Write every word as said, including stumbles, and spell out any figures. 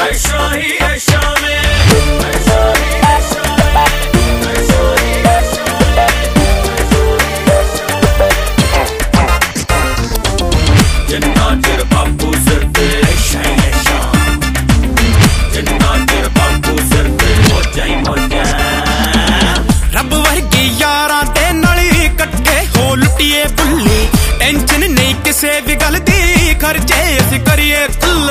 ऐशा ही ऐशा में, ऐशा ही ऐशा में, ऐशा ही ऐशा में। जिन्ना चिर बापू सिर ते ऐशा ही ऐशा, जिन्ना चिर बापू सिर ते मौजां ही मौजां। रब वर्गी यारां दे नाल कट्ठे हो लुटिए बुल्ली, टेंशन नहीं किसे भी गल दी, खर्चे असीं करिए खुल्ले।